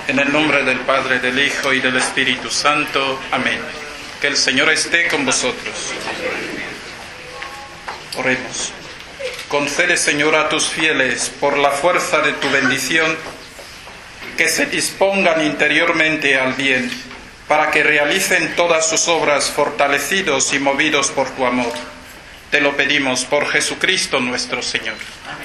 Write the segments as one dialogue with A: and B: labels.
A: En el nombre del Padre, del Hijo y del Espíritu Santo. Amén. Que el Señor esté con vosotros. Oremos. Concede, Señor, a tus fieles, por la fuerza de tu bendición, que se dispongan interiormente al bien, para que realicen todas sus obras fortalecidos y movidos por tu amor. Te lo pedimos por Jesucristo nuestro Señor.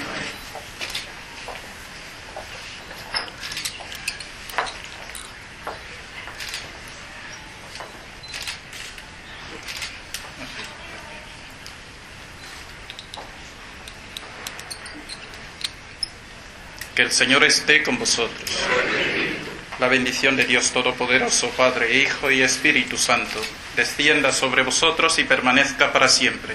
A: Que el Señor esté con vosotros. La bendición de Dios Todopoderoso, Padre, Hijo y Espíritu Santo, descienda sobre vosotros y permanezca para siempre.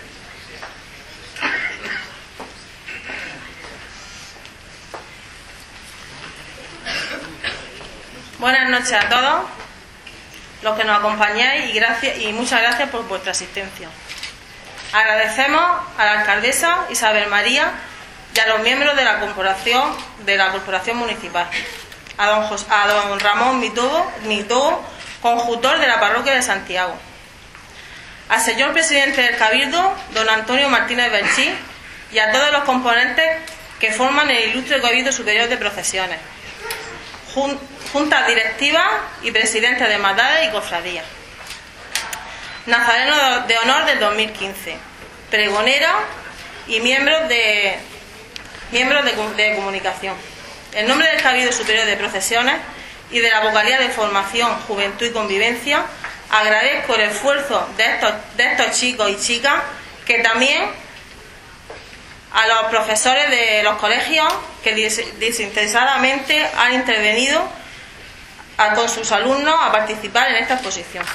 B: Buenas noches a todos los que nos acompañáis y muchas gracias por vuestra asistencia. Agradecemos a la alcaldesa Isabel María y a los miembros de la corporación municipal, a don Ramón Mitobo, conjuntor de la parroquia de Santiago, al señor presidente del Cabildo, don Antonio Martínez Belchí, y a todos los componentes que forman el ilustre Cabildo Superior de Procesiones, juntas directivas y presidentes de hermandades y cofradías, nazareno de honor del 2015, pregonera y miembros de comunicación. En nombre del Cabildo Superior de Procesiones y de la Vocalía de Formación, Juventud y Convivencia, agradezco el esfuerzo de estos chicos y chicas, que también a los profesores de los colegios que desinteresadamente han intervenido con sus alumnos a participar en esta exposición.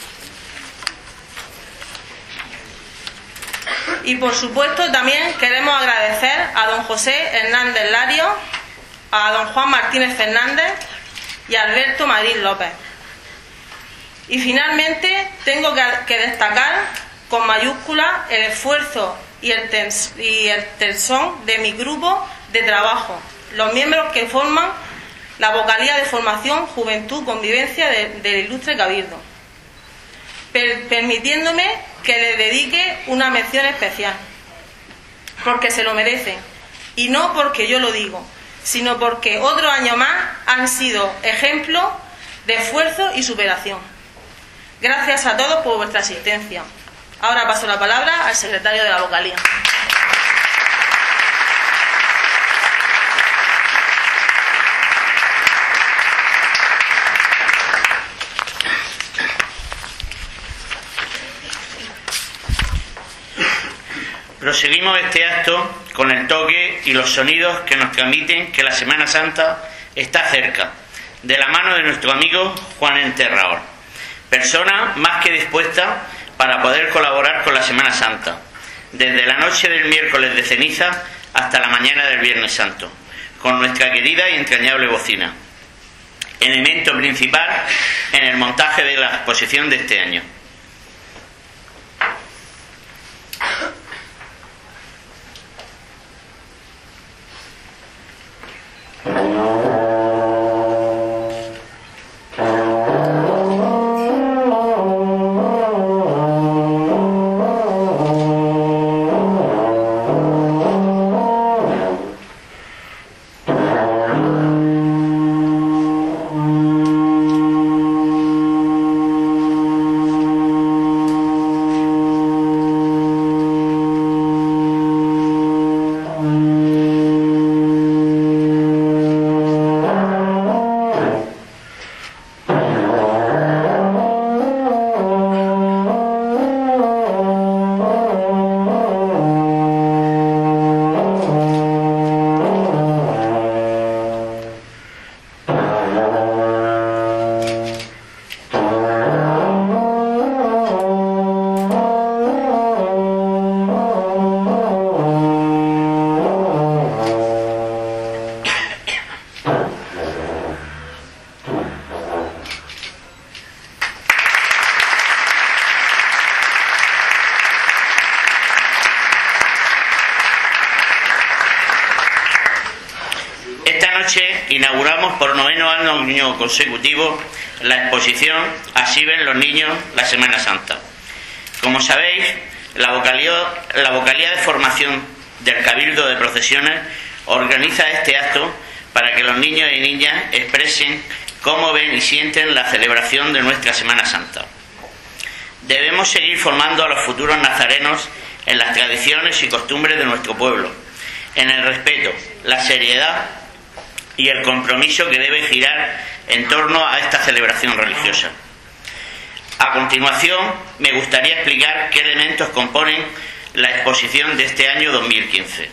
B: Y por supuesto también queremos agradecer a don José Hernández Lario, a don Juan Martínez Fernández y a Alberto Marín López. Y finalmente tengo que destacar con mayúscula el esfuerzo y el tesón de mi grupo de trabajo, los miembros que forman la Vocalía de Formación, Juventud, Convivencia del ilustre Cabildo, permitiéndome que les dedique una mención especial, porque se lo merecen, y no porque yo lo digo, sino porque otro año más han sido ejemplo de esfuerzo y superación. Gracias a todos por vuestra asistencia. Ahora paso la palabra al secretario de la Vocalía.
C: Proseguimos este acto con el toque y los sonidos que nos transmiten que la Semana Santa está cerca, de la mano de nuestro amigo Juan Enterrador, persona más que dispuesta para poder colaborar con la Semana Santa, desde la noche del miércoles de ceniza hasta la mañana del Viernes Santo, con nuestra querida y entrañable bocina, elemento principal en el montaje de la exposición de este año. noche inauguramos por 9º año consecutivo la exposición Así ven los niños la Semana Santa. Como sabéis, la vocalía de formación del Cabildo de Procesiones organiza este acto para que los niños y niñas expresen cómo ven y sienten la celebración de nuestra Semana Santa. Debemos seguir formando a los futuros nazarenos en las tradiciones y costumbres de nuestro pueblo, en el respeto, la seriedad y el compromiso que debe girar en torno a esta celebración religiosa. A continuación, me gustaría explicar qué elementos componen la exposición de este año 2015.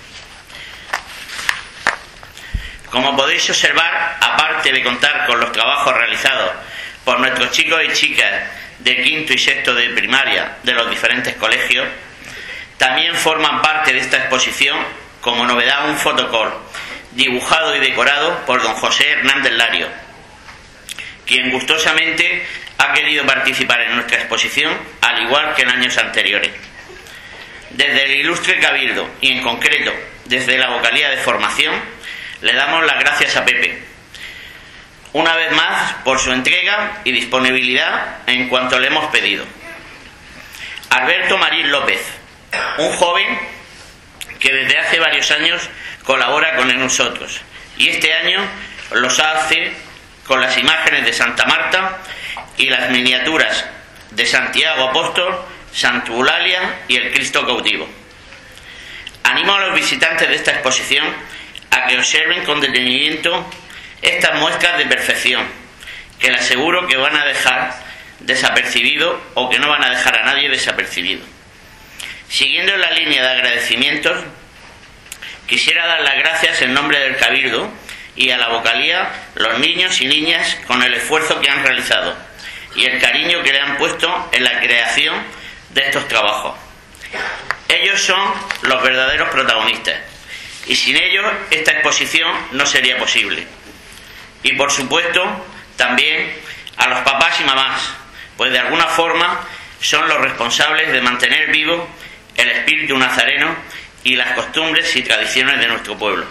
C: Como podéis observar, aparte de contar con los trabajos realizados por nuestros chicos y chicas de quinto y sexto de primaria de los diferentes colegios, también forman parte de esta exposición, como novedad, un fotocall dibujado y decorado por don José Hernández Lario, quien gustosamente ha querido participar en nuestra exposición, al igual que en años anteriores. Desde el ilustre Cabildo, y en concreto desde la vocalía de formación, le damos las gracias a Pepe, una vez más, por su entrega y disponibilidad en cuanto le hemos pedido. Alberto Marín López, un joven que desde hace varios años colabora con nosotros, y este año los hace con las imágenes de Santa Marta y las miniaturas de Santiago Apóstol, Santa Eulalia y el Cristo Cautivo. Animo a los visitantes de esta exposición a que observen con detenimiento estas muestras de perfección, que les aseguro que van a dejar desapercibido, o que no van a dejar a nadie desapercibido. Siguiendo en la línea de agradecimientos, quisiera dar las gracias en nombre del Cabildo y a la vocalía, los niños y niñas, con el esfuerzo que han realizado y el cariño que le han puesto en la creación de estos trabajos. Ellos son los verdaderos protagonistas, y sin ellos esta exposición no sería posible. Y por supuesto también a los papás y mamás, pues de alguna forma son los responsables de mantener vivo el espíritu nazareno y las costumbres y tradiciones de nuestro pueblo.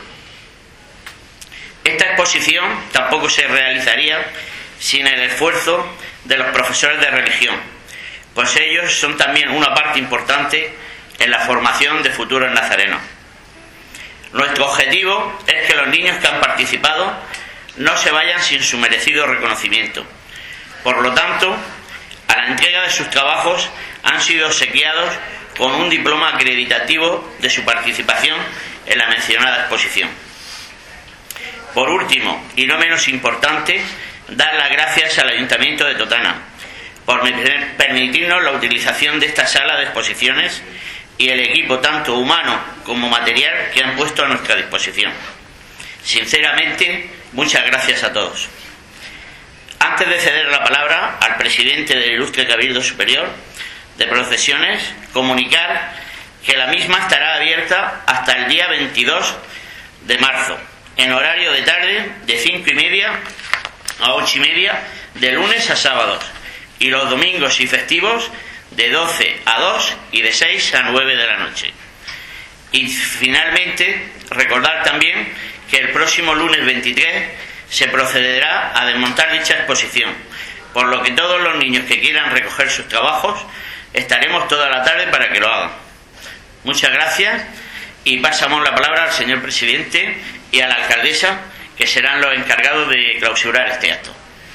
C: Esta exposición tampoco se realizaría sin el esfuerzo de los profesores de religión, pues ellos son también una parte importante en la formación de futuros nazarenos. Nuestro objetivo es que los niños que han participado no se vayan sin su merecido reconocimiento. Por lo tanto, a la entrega de sus trabajos han sido obsequiados con un diploma acreditativo de su participación en la mencionada exposición. Por último, y no menos importante, dar las gracias al Ayuntamiento de Totana por permitirnos la utilización de esta sala de exposiciones y el equipo tanto humano como material que han puesto a nuestra disposición. Sinceramente, muchas gracias a todos. Antes de ceder la palabra al presidente del ilustre Cabildo Superior de Procesiones, comunicar que la misma estará abierta hasta el día 22 de marzo, en horario de tarde de 5:30 a 8:30, de lunes a sábados, y los domingos y festivos de 12 a 2 y de 6 a 9 de la noche. Y finalmente, recordar también que el próximo lunes 23 se procederá a desmontar dicha exposición, por lo que todos los niños que quieran recoger sus trabajos estaremos toda la tarde para que lo hagan. Muchas gracias, y pasamos la palabra al señor presidente y a la alcaldesa, que serán los encargados de clausurar este acto.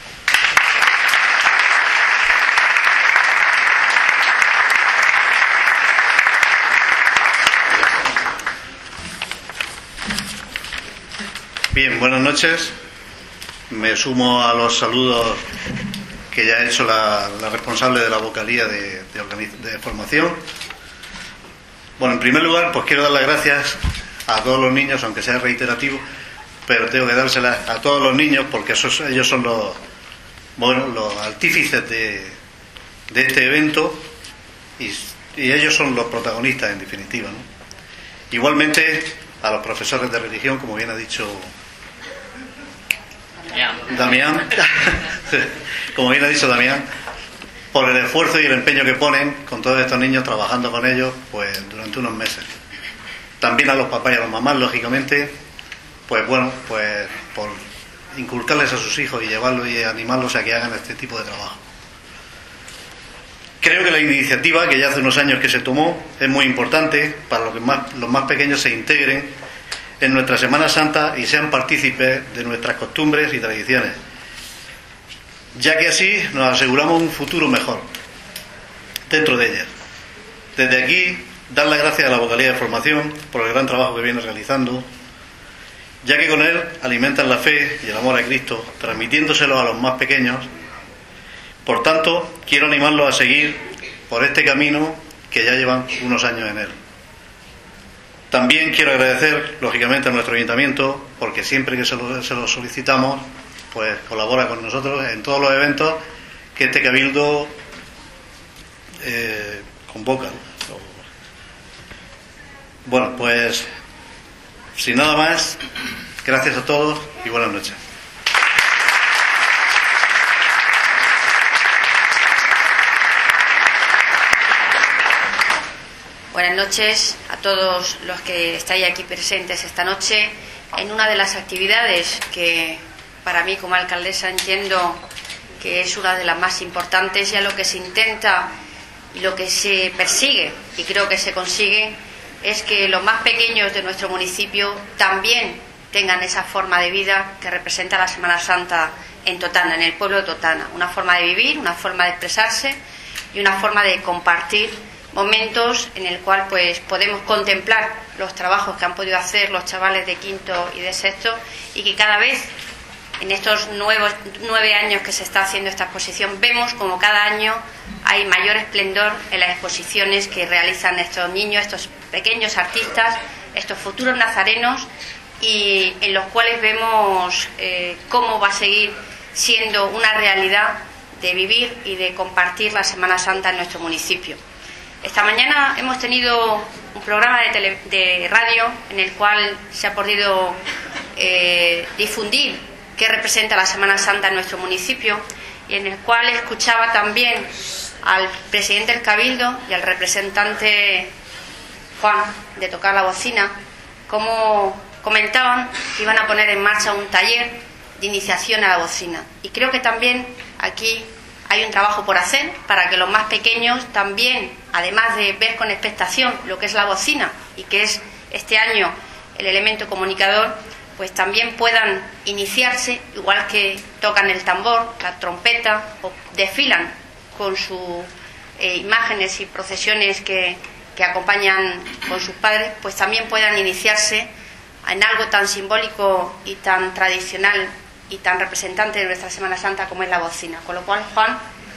D: Bien, buenas noches. Me sumo a los saludos que ya ha hecho la responsable de la vocalía de formación. Bueno, en primer lugar, pues quiero dar las gracias a todos los niños, aunque sea reiterativo, pero tengo que dárselas a todos los niños porque ellos son los artífices de este evento, y ellos son los protagonistas, en definitiva, ¿no? Igualmente a los profesores de religión, como bien ha dicho Damián, como bien ha dicho Damián, por el esfuerzo y el empeño que ponen con todos estos niños, trabajando con ellos pues durante unos meses. También a los papás y a las mamás, lógicamente, pues bueno, pues por inculcarles a sus hijos y llevarlos y animarlos a que hagan este tipo de trabajo. Creo que la iniciativa que ya hace unos años que se tomó es muy importante para que los más pequeños se integren en nuestra Semana Santa y sean partícipes de nuestras costumbres y tradiciones, ya que así nos aseguramos un futuro mejor dentro de ellas. Desde aquí, dar las gracias a la Vocalía de Formación por el gran trabajo que viene realizando, ya que con él alimentan la fe y el amor a Cristo, transmitiéndoselo a los más pequeños. Por tanto, quiero animarlos a seguir por este camino que ya llevan unos años en él. También quiero agradecer, lógicamente, a nuestro ayuntamiento, porque siempre que se lo solicitamos, pues colabora con nosotros en todos los eventos que este cabildo convoca. Bueno, pues sin nada más, gracias a todos y buenas noches.
E: Buenas noches a todos los que estáis aquí presentes esta noche en una de las actividades que para mí como alcaldesa entiendo que es una de las más importantes, y a lo que se intenta y lo que se persigue, y creo que se consigue, es que los más pequeños de nuestro municipio también tengan esa forma de vida que representa la Semana Santa en Totana, en el pueblo de Totana. Una forma de vivir, una forma de expresarse y una forma de compartir momentos en el cual pues podemos contemplar los trabajos que han podido hacer los chavales de quinto y de sexto, y que cada vez en estos 9 años que se está haciendo esta exposición vemos como cada año hay mayor esplendor en las exposiciones que realizan estos niños, estos pequeños artistas, estos futuros nazarenos, y en los cuales vemos cómo va a seguir siendo una realidad de vivir y de compartir la Semana Santa en nuestro municipio. Esta mañana hemos tenido un programa de radio en el cual se ha podido difundir qué representa la Semana Santa en nuestro municipio, y en el cual escuchaba también al presidente del Cabildo y al representante Juan de Tocar la Bocina, cómo comentaban que iban a poner en marcha un taller de iniciación a la bocina. Y creo que también aquí hay un trabajo por hacer para que los más pequeños también, además de ver con expectación lo que es la bocina y que es este año el elemento comunicador, pues también puedan iniciarse, igual que tocan el tambor, la trompeta o desfilan con sus imágenes y procesiones que acompañan con sus padres, pues también puedan iniciarse en algo tan simbólico y tan tradicional y tan representante de nuestra Semana Santa como es la bocina. Con lo cual, Juan,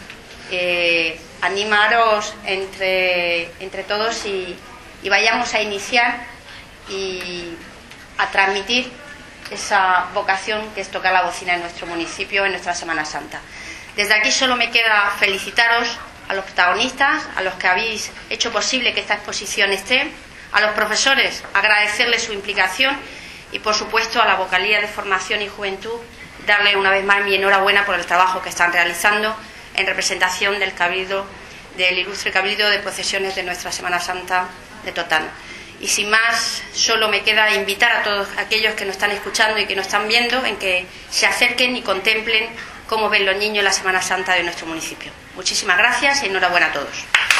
E: animaros entre todos y vayamos a iniciar y a transmitir esa vocación que es tocar la bocina en nuestro municipio, en nuestra Semana Santa. Desde aquí solo me queda felicitaros a los protagonistas, a los que habéis hecho posible que esta exposición esté, a los profesores, agradecerles su implicación, y por supuesto a la Vocalía de Formación y Juventud, darle una vez más mi enhorabuena por el trabajo que están realizando en representación del Cabildo, del ilustre Cabildo de Procesiones de nuestra Semana Santa de Totana. Y sin más, solo me queda invitar a todos aquellos que nos están escuchando y que nos están viendo en que se acerquen y contemplen cómo ven los niños la Semana Santa de nuestro municipio. Muchísimas gracias y enhorabuena a todos.